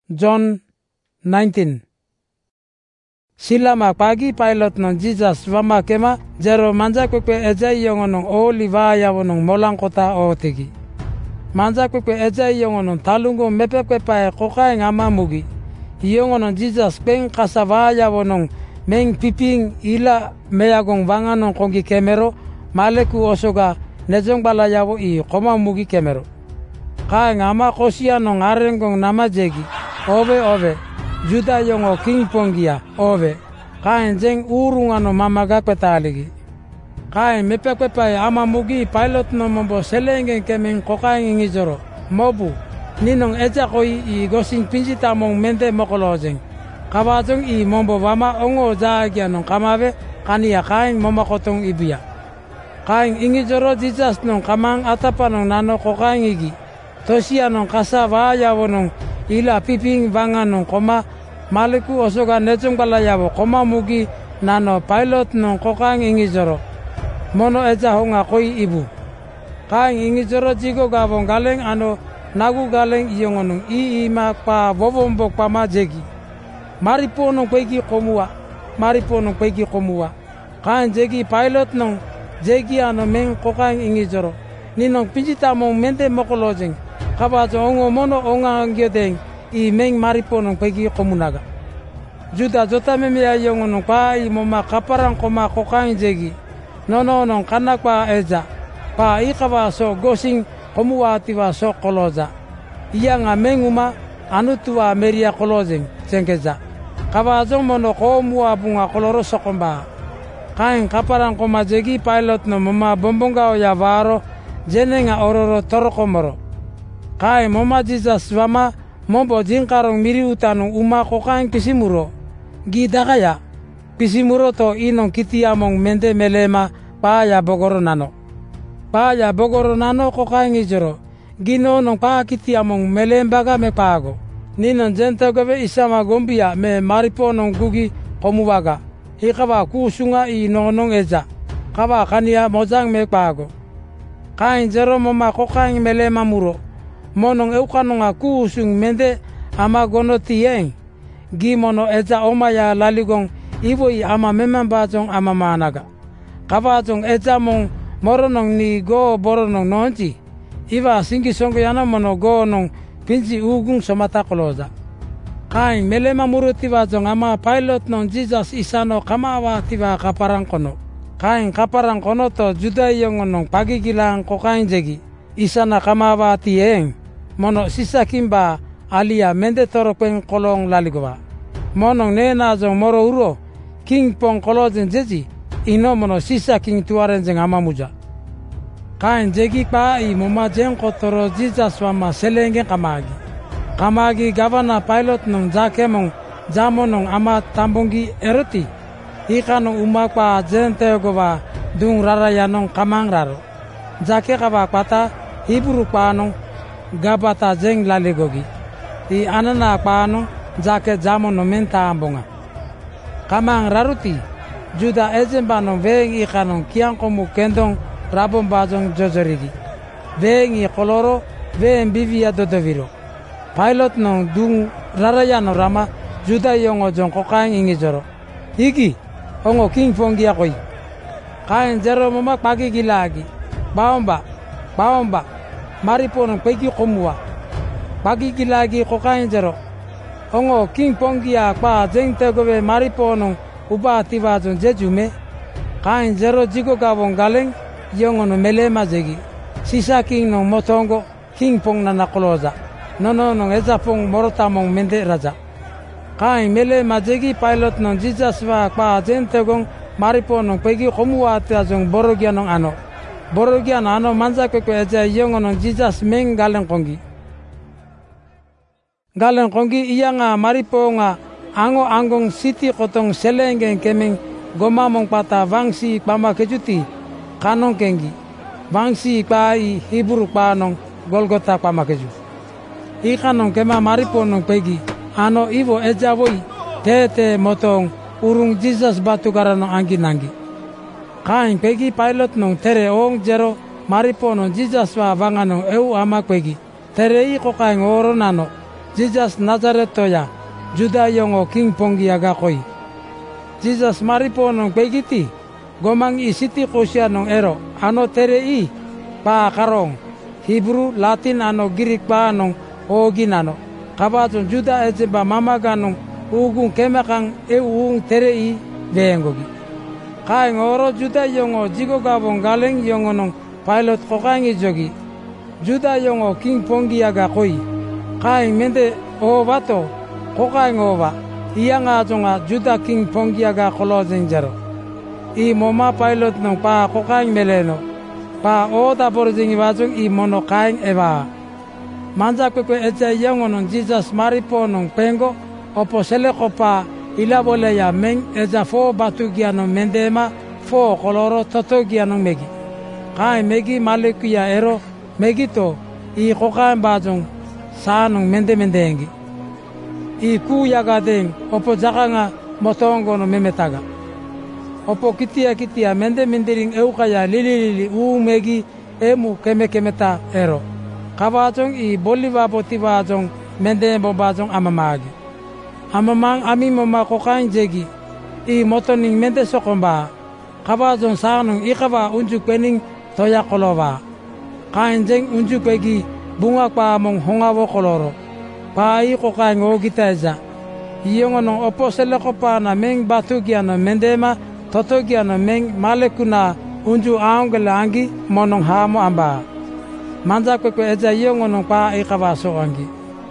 John 19. Silama pagi pilot non Jesus wama kema jero manja kwekwe eja yongonong oliva yawonong molang kota o tegi. Manja kwekwe eja yongonong talungo mepe kwepae kokai ngama mugi. Yongonong Jesus peng kasava yawonong meng piping ila meyagong wanganong kongi kemero maleku osoga nejong bala yawo I koma mugi kemero. Kai ngama kosia nong arengong nama jegi ove juda yongo king pongia ove kai jeng urungano mamaga petaligi kai mepe kwepai ama mugi pilot no mombo selenge kemeng kokai ngi joro mobu ninong eja koi I gosing pinjita mong mente mokolojeng kabajong I mombo wama ongo jagya nong kamawe kania kai moma kotong ibia kai ingi joro Jesus nong kamang atapa nong nano kokai ngigi tosia nong kasa waya wonong ila piping wanganong koma maliku osoga nejong balayawo koma mugi nano pilot nong kokang ingi joro mono eja honga koi ibu kaing ingi joro jigo gawong galeng ano nagu galeng iyongonong ima pa wowombok pa majegi maripo nong kweki komua kaing jegi pilot nong jegi ano meng kokang ingi joro ninong pinjita mong mente mokolojeng kabajo ongo mono onga ngyodeng I meng maripo nong pegi komunaga juda jota memea yongo nong pa I moma kaparang koma kokang jegi nono nong kanak pa eja pa I kawa so gosing komuwa tiwa so koloja iya nga menguma anutua meria kolojeng cengkeja kabajo mono komuwa bunga koloro sokomba kain kaparang koma jegi pilot no moma bombonga ya varo jenenga ororo torokomoro kai moma Jesus wama mombo jingkarong miri utanong uma kokain pisimuro gidakaya pisimuro to inong kitiamong mente melema paya bogoro nano kokain ijoro gino nong pa kitiamong melembaga me pago ninong jentegobe isama gombia me maripo nong gugi komuwaga hikawa kusunga I nonong eja kawa kania mojang me pago kain jero moma kokain melema muro monong eukanonga kusung mente ama gono tieng gimono eja omaya laligong iwoi ama memambajong ama managa kabajong eja mong moronong ni go boronong nonji iwa singi songo yana mono go nong pinji ugung somata koloja kain melema murutiwa jong ama pilot nong Jesus isano kamawa tiwa kaparang kono kain kaparang kono to juda yongonong pagigilang kokain jegi isana kamawa tieng mono sisa kimba alia mende toropeng kolong laligowa monong nena jong moro uro king pong kolojen jeji ino mono sisa king tuaren jeng amamuja kain jegi pa I moma jeng kotoro Jesus wama selenge kamagi gavana pilot nong jakemong jamonong ama tambongi eroti ikanong umak pa jentegowa dung raraya nong kamang raro jake kawa pata hiburu pa nong gabata jeng laligogi I anana paano jake jamo no menta ambonga kamang raruti juda ejemba no veng I kanong kiang komu kendong rabom bajong jojorigi veng I koloro veng bivia dodoviro pilot no dung raraya no rama juda yongo jong kokain ingi joro iki ongo king fongia koi kain jero moma pagi gilagi baomba maripo nong pegi komuwa pagi gilagi kokain jero ongo king pongia pa jeng tegobe maripo nong uba tiwa jong jejume kain jero jigo gawong galeng yongo no melema jegi sisa king nong motongo king pong nana koloja nono nong eja pong morotamong mente raja kain melema jegi pilot nong Jesus wa pa jeng tegong maripo nong pegi komuwa tiwa jong borogia nong ano borogian ano manja kwekwe eja yongonong Jesus meng galeng kongi iya nga maripo nga ango anggong siti kotong selengeng kemeng gomamong pata wangsi pama kejuti kanong kengi wangsi pa I hiburu pa nong Golgota pama keju ikanong kema maripo nong pegi ano iwo eja woi tete motong urung Jesus batu garanong anggi kain pegi pilot nong tere ong jero maripo nong Jesus wa wanganong eu ama pegi tere I kokain oro nano Jesus Nazaret toya Juda yongo king ponggiaga koi. Jesus maripo nong pegiti gomang isiti kosia nong ero ano terei pa karong Hebrew Latin ano Greek pa nong oginano kabaton Juda ejeba mamaga nong ugung kemakang uung terei vengogi kai ngoro Juda yongo jigo gabong galeng yongo nong pilot kokangi jogi Juda yongo king ponggiaga koi kai mende o bato kokai ngova iyanga jonga Juda king ponggiaga kolojeng jaro I moma pilot nong pa kokai meleno pa oda borjing wajong I mono kaing eva manja kwekwe eja yongo nong Jesus maripo nong pengo opo seleko pa ila bole ya meng eja fo batu giano mendema fo koloro toto giano megi kai megi malekuya ero megi to I kokai bajong sa nong mendengi I ku yaga deng opo jakanga motongo no memetaga opo kitia mendering eukaya lili megi emu kemeta ero kabajong I boliva botivajong mendembo bajong amamagi amamang ami moma kokain jegi I motoning mende sokomba kabajong sanung ikaba unjuk pening toya kolova kain jeng unjuk pegi bunga pa mong hongawo koloro pa I kokain ngogitaja iyongo nong opo seleko pa na meng batu giano mendema toto giano meng malekuna unju aonggele angi monong hamo amba manja kwekwe eja iyongo nong pa ikaba soangi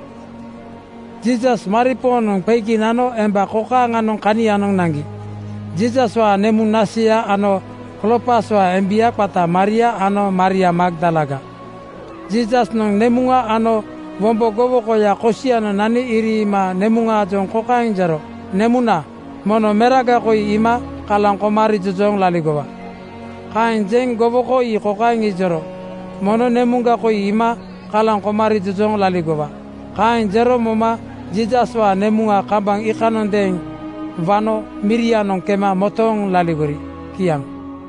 Jesus maripo nong pegi nano emba koka nganong kania nong nangi Jesus wa nemu nasia ano Klopas wa embia pata Maria ano Maria Magdalaga Jesus nong nemunga ano wombo gowo koya kosia no nani iri ima nemunga jong kokaing jaro nemuna mono meraga koi ima kalang komari jojong laligowa kain jeng gowo koi kokaing jaro mono nemunga koi ima kalang komari jojong laligowa kain jaro moma Jesus wa nemunga kabang ikanon deng vano miria nong kema motong laligori kiang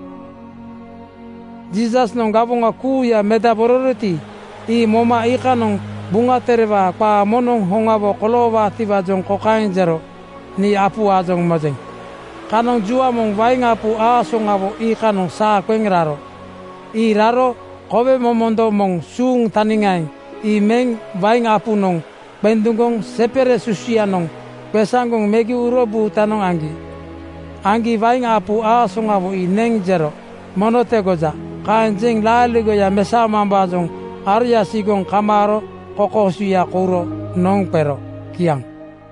Jesus nong gabonga kuya medabororoti I moma ikanong bunga tereba pa monong hongabo kolowa tiba jong kokain jaro ni apu ajong mojeng kanong jua mong vaing apu asongabo ikanong sa kweng raro I raro kobe momondo mong sung taningai I meng vaing apu nong pendungong sepere susia nong pesangong megi urobu tanong anggi vaing apu asongabo I neng jaro monote goja kanjeng laligo ya mesama mbajong Arya sigong kamaro kokosuya kuro nong pero kiang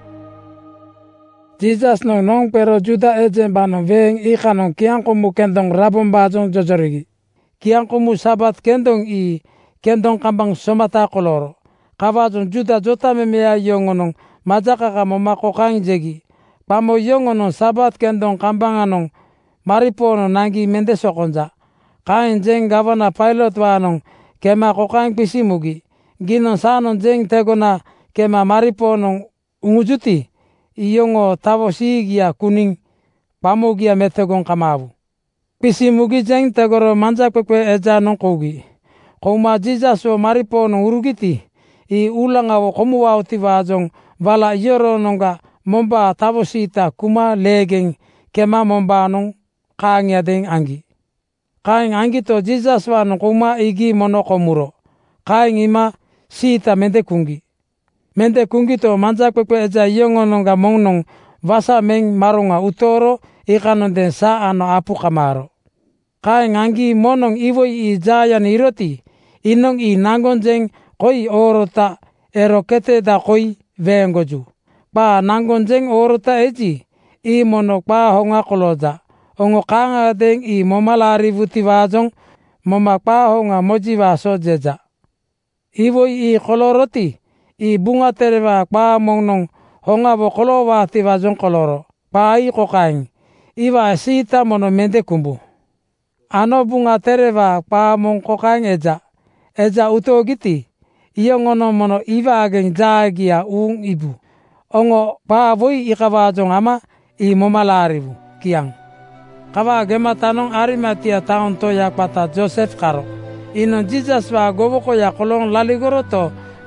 Jesus nong pero Juda ejen bano veng ikanong kiang kumu kendong rabon bajong jojorigi kiang kumu sabat kendong I kendong kambang somata koloro kabajong Juda jota memea yongonong majaka ka momako kang jegi pamo yongonong sabat kendong kambang anong maripono nangi mende sokonja kain jeng gavana pilot wanong kema kokang pisimugi ginon sanon jeng tegona kema mariponong ungujuti iyongo tavo sigia kuning pamogia metegong kamavu pisimugi jeng tegoro manja kwekwe eja nong kogi koma Jesus o mariponong urugiti I ulangawo komuwa utivajong vala yoro nonga momba tavo sita kuma legeng kema momba nong kangya deng anggi kaing anggi to Jesus wano kuma igi mono komuro kaing ima sita mende kungi to manja kwekwe eja yongo nonga mongnong vasa meng maronga utoro ikanon den sa ano apu kamaro kaing anggi monong iwoi I jayan iroti inong I nangon jeng koi orota erokete da koi vengoju pa nangon jeng orota eji I mono pa honga koloja ongo kanga deng I momalari vuti wajong moma pa honga moji waso jeja iwoi I koloroti I bunga tereba pa mongnong honga bo kolowa ti wajong koloro pa I kokaing iwa sita mono mende kumbu ano bunga tereba pa mong kokaing eja utogiti iyongono mono iwa ageng jagia ibu ongo pa voi ikawajong ama I momalarivu kiang kawa gema tanong Arimatia taon to yak pata Joseph karo inon Jesus wa goboko ya kolong laligoro to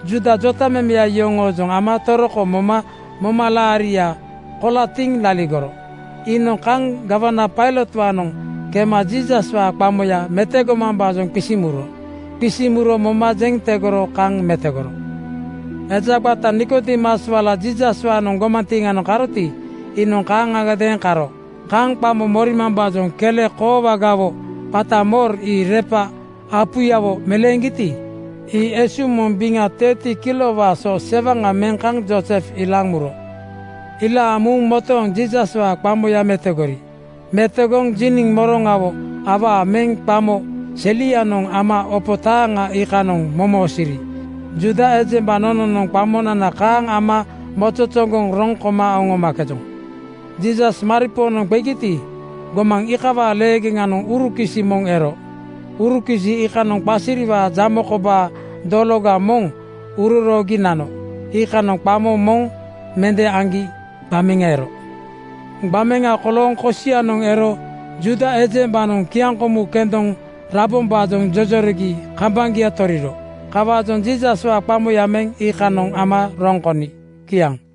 Juda jota memia yongo jong ama toroko moma laria kolating laligoro. Inong kang gavana pilot wanong kema Jesus wa pamoya metego mamba jong pisimuro moma jeng tegoro kang metegoro. Ejabata Nikodemas wala Jesus wanong gomantinga no karoti inong kang agaden karo kang pamo mori mamba jong kele kowa gavo patamor I repa apuyawo melengiti. I esu mombinga 30 kilo wa so sevanga menkang Joseph ilang muro. Ila amung motong Jesus wa pamoya metegori. Metegong jining morongawo awa meng pamo selianong ama opotanga ikanong momosiri. Juda eje banonong pamona nakang ama mococonggong rongkoma ongoma kejong. Jesus maripo nong begiti gomang ikawa legi nganong urukisi mong ero. Urukisi ikanong pasiriwa jamokoba dologa mong ururogi nano ikanong pamo mong mende anggi bamingero bamenga kolong kosianong ero Juda eje banong kiangkomu kendong rabom bajong jojorigi kambangia toriro kawajong Jesus wa pamo yameng ikanong ama rongkoni kiang